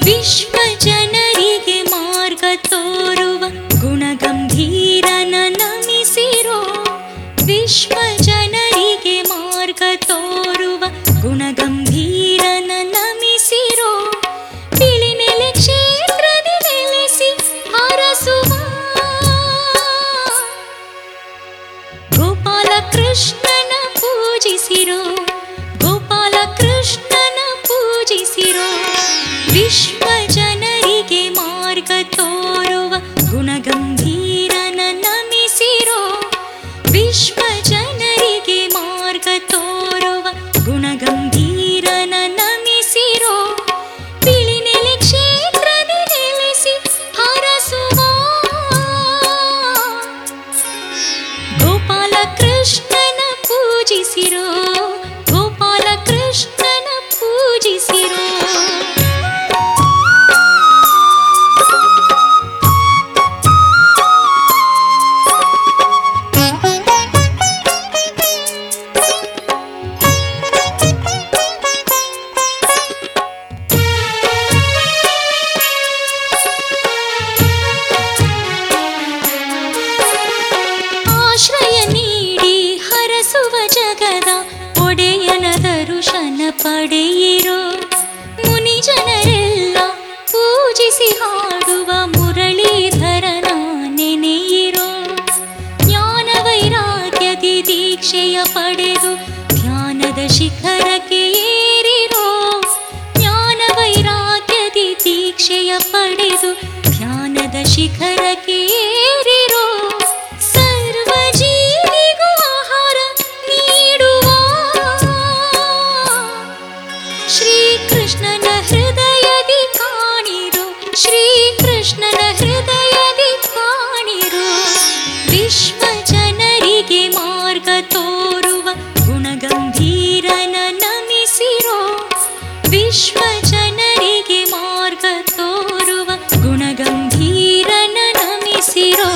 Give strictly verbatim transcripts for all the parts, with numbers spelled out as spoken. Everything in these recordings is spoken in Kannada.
ವಿಶ್ವ ಜನರಿಗೆ ಮಾರ್ಗ ತೋರುವ ಗುಣಗಂಭೀರನ ನಮಿಸಿರೋ. ವಿಶ್ವ ಜನರಿಗೆ ಮಾರ್ಗ ತೋರುವ ಗುಣಗಂಭೀರನ ನಮಿಸಿರೋ. ತಿಳಿನೆಲೆ ಕ್ಷೇತ್ರದಿ ನೆಲೆಸಿ ಹರಸುವ ಗೋಪಾಲ ಕೃಷ್ಣನ ಪೂಜಿಸಿರೋ. ಗೋಪಾಲ ಕೃಷ್ಣನ ಪೂಜಿಸಿರೋ. ವಿಶ್ವ ಜನರಿಗೆ ಮಾರ್ಗ ತೋರುವ ಗುಣಗಂಭೀರನ ನಮಿಸಿರೋ. ವಿಶ್ವ ಜನರಿಗೆ ಮಾರ್ಗ ತೋರುವ ಗುಣಗಂಭೀರನ ನಮಿಸಿರೋ. ತಿಳಿನೆಲೆ ಕ್ಷೇತ್ರದಿ ನೆಲೆಸಿ ಹರಸುವ ಗೋಪಾಲ ಕೃಷ್ಣನ ಪೂಜಿಸಿರೋ. ಗೋಪಾಲ ಕೃಷ್ಣನ ಪೂಜಿಸಿರೋ. ಆಶ್ರಯ ನೀಡಿ ಹರಸುವ ಜಗದ ಒಡೆಯನ ದರುಶನ ಪಡೆಯಿರೋ. ಮುನಿ ಜನರೆಲ್ಲ ಪೂಜಿಸಿ ಹಾಡುವ ಮುರಳೀಧರನ ನೆನೆಯಿರೋ. ಜ್ಞಾನ ವೈರಾಗ್ಯದಿ ದೀಕ್ಷೆಯ ಪಡೆದು ಧ್ಯಾನದ ಶಿಖರಕ್ಕೆ ಏರಿರೋ. ಜ್ಞಾನ ವೈರಾಗ್ಯದಿ ದೀಕ್ಷೆಯ ಪಡೆದು ಧ್ಯಾನದ ಶಿಖರಕ್ಕೆ ಏರಿರೋ. ಸರ್ವ ಜೀವಿಗೂ ಆಹಾರ ನೀಡುವ ಶ್ರೀಕೃಷ್ಣನ ಹೃದಯದಿ ಕಾಣಿರೋ. ಶ್ರೀಕೃಷ್ಣನ ಹೃದಯದಿ ಕಾಣಿರೋ. ವಿಶ್ವ ಜನರಿಗೆ ಮಾರ್ಗ ತೋರುವ ಗುಣಗಂಭೀರನ ನಮಿಸಿರೋ. ವಿಶ್ವ ಜನರಿಗೆ ಮಾರ್ಗ ತೋರುವ ಗುಣಗಂಭೀರನ ನಮಿಸಿರೋ.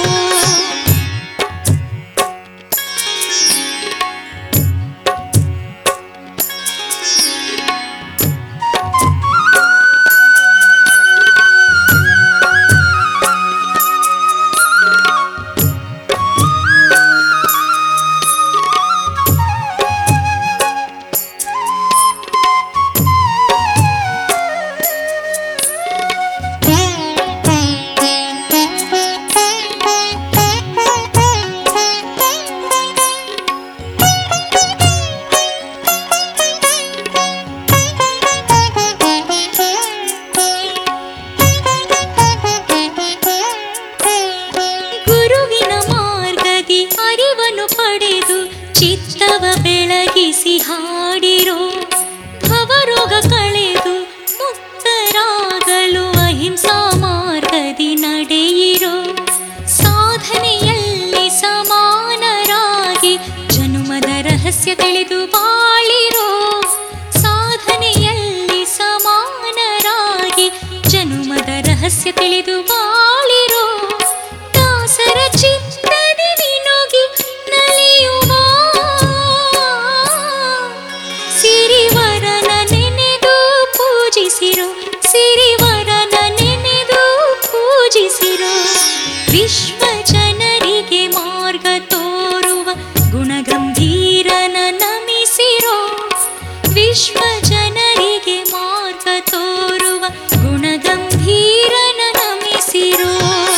ಗುರುವಿನ ಮಾರ್ಗದಿ ಅರಿವನ್ನು ಪಡೆದು ಚಿತ್ತವ ಬೆಳಗಿಸಿ ಹಾಡಿರೋ. ಭವರೋಗ ಕಳೆದು ಮುಕ್ತರಾಗಲು ಅಹಿಂಸಾ ಮಾರ್ಗದಿ ನಡೆಯಿರೋ. ಸಾಧನೆಯಲ್ಲಿ ಸಮಾನರಾಗಿ ಜನುಮದ ರಹಸ್ಯ ತಿಳಿದು ಬಾಳಿರೋ. ಸಾಧನೆಯಲ್ಲಿ ಸಮಾನರಾಗಿ ಜನುಮದ ರಹಸ್ಯ ತಿಳಿದು ಬಾಳಿರೋ. ದಾಸರ ಚಿತ್ತದಿ ನಿನುಗಿ ನಲಿಯುವ ಸಿರಿವರನ ನೆನೆದು ಪೂಜಿಸಿರೋ. ಸಿರಿವರನ ನೆನೆದು ಪೂಜಿಸಿರೋ. ವಿಶ್ವ ಜನರಿಗೆ ಮಾರ್ಗ ತೋರುವ ಗುಣಗಂಭೀರನ ನಮಿಸಿರೋ. ವಿಶ್ವ ಜನರಿಗೆ ಮಾರ್ಗ ತೋರುವ ಗುಣಗಂಭೀರನ ನಮಿಸಿರೋ.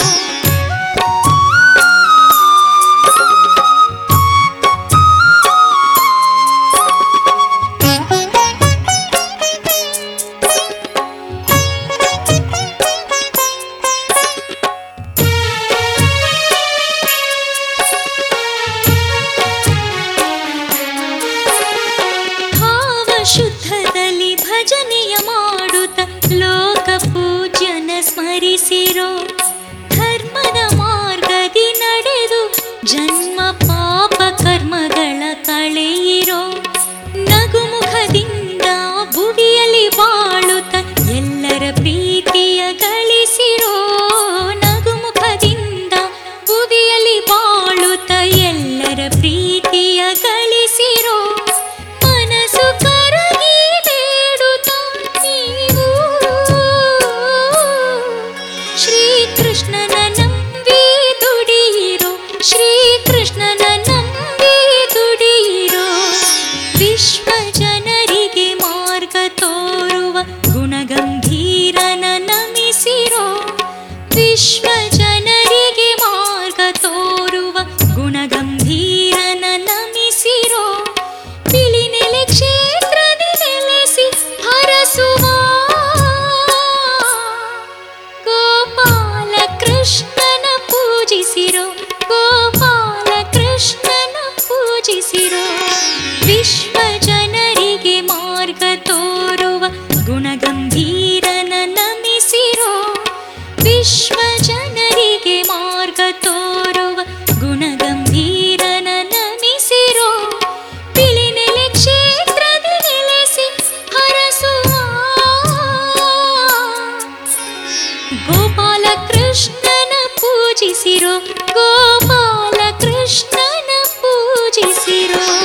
ಶುದ್ಧದಲ್ಲಿ ಭಜನೆಯ ಮಾಡುತ್ತ ಲೋಕ ಪೂಜ್ಯನ ಸ್ಮರಿಸಿರೋ. ಧರ್ಮದ ಮಾರ್ಗದಿ ನಡೆದು ಜನ್ಮ ಪಾಪ ಕರ್ಮಗಳ ಕಳೆಯಿರೋ. ನಗುಮುಖದಿಂದ ಭುವಿಯಲ್ಲಿ ಬಾಳುತ್ತ ಎಲ್ಲರ ಪ್ರೀತಿಯ ಗಳಿಸಿರೋ. ನಗುಮುಖದಿಂದ ಭುವಿಯಲ್ಲಿ ಬಾಳುತ್ತ ಎಲ್ಲರ ಪ್ರೀತಿಯ ಗಳಿಸಿರೋ. ಮನಸ್ಸು ಕರಗಿ ಬೇಡುತ್ತ ನೀವು ತೋರುವ ಗುಣಗಂಭೀರನ ನಮಿಸಿರೋ. ವಿಶ್ವ ಜನರಿಗೆ ಮಾರ್ಗ ತೋರುವ ಗುಣಗಂಭೀರನ ನಮಿಸಿರೋ. ಬಿಳಿನೆಲೆ ಕ್ಷೇತ್ರದಿ ನೆಲೆಸಿ ಹರಸುವ ಗೋಪಾಲ ಕೃಷ್ಣನ ಪೂಜಿಸಿರೋ. ಗೋಪಾಲ ಕೃಷ್ಣನ ಪೂಜಿಸಿರೋ. ವಿಶ್ವ ಜನರಿಗೆ ಮಾರ್ಗ ತೋರುವ ಗುಣಗಂಭೀರನ ನಮಿಸಿರೋ. ವಿಶ್ವ ಜನರಿಗೆ ಮಾರ್ಗ ತೋರುವ ಗುಣಗಂಭೀರನ ನಮಿಸಿರೋ. ಬಿಳಿನೆಲೆ ಕ್ಷೇತ್ರದಿ ನೆಲೆಸಿ ಹರಸುವ ಗೋಪಾಲ ಕೃಷ್ಣನ ಪೂಜಿಸಿರೋ. ಗೋಪಾಲ ಕೃಷ್ಣನ ಪೂಜಿಸಿರೋ.